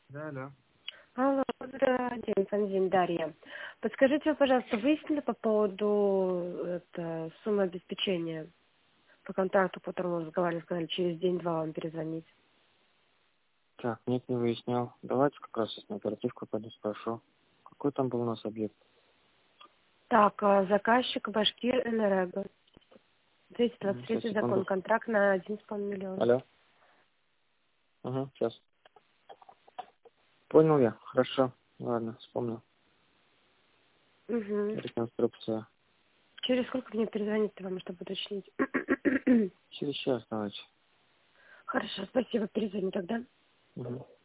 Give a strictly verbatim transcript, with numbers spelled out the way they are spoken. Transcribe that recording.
Да, да. Алло, добрый день, Фанзин, Дарья. Подскажите, пожалуйста, выяснили по поводу это, суммы обеспечения по контракту, по которому мы разговаривали, сказали, через день-два вам перезвонить. Так, нет, не выяснял. Давайте как раз сейчас на оперативку пойду спрошу. Какой там был у нас объект? Так, а, заказчик Башкир Энерго. двести двадцать Мгм, Сейчас, третий закон, секунду. контракт на один с половиной миллиона. Алло. Угу, сейчас. Понял я. Хорошо. Ладно, вспомнил. Угу. Реконструкция. Через сколько мне перезвонить вам, чтобы уточнить? Через час давайте. Хорошо, спасибо, перезвоню тогда. Угу.